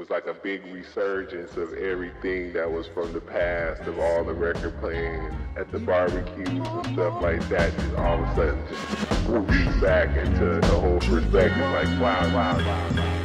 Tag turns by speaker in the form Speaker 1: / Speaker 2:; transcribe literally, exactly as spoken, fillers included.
Speaker 1: was like a big resurgence of everything that was from the past, of all the record playing at the barbecues and stuff like that. Just all of a sudden just whoosh back into the whole perspective, like wow, wow, wow, wow.